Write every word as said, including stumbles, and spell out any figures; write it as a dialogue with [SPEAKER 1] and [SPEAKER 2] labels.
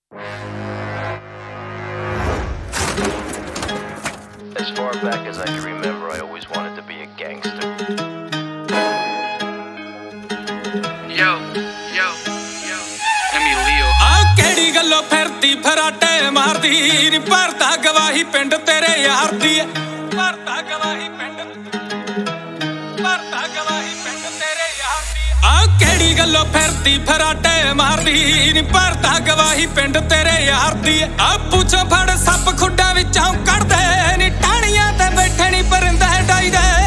[SPEAKER 1] As far back as I can remember, I always wanted to be a gangster.
[SPEAKER 2] Yo, yo, yo. Emilio.
[SPEAKER 3] ਆ ਕਿਹੜੀ ਗੱਲੋਂ ਫਿਰਦੀ ਫਰਾਟੇ ਮਾਰਦੀ ਨੀ ਭਰਦਾ ਗਵਾਹੀ ਪਿੰਡ ਤੇਰੇ ਯਾਰ ਦੀ ਭਰਦਾ ਗਵਾਹੀ ਪਿੰਡ ਭਰਦਾ ਗਵਾਹੀ ਪਿੰਡ ਤੇਰੇ ਯਾਰ ਦੀ ਆ ਕਿਹੜੀ ਗੱਲੋਂ ਫਿਰਦੀ ਫਰਾਟੇ ਮਾਰਦੀ ਨੀ ਭਰਦਾ ਗਵਾਹੀ ਪਿੰਡ ਤੇਰੇ ਯਾਰ ਦੀ ਆ ਪੁੱਛੋ ਫੜ ਸੱਪ ਖੁੱਡਾਂ ਵਿੱਚੋਂ ਕੱਢਦੇ ਨੀ ਟਾਹਣੀਆਂ ਤੇ ਬੈਠੇ ਨੀ ਪਰਿੰਦੇ ਡਾਈਦੇ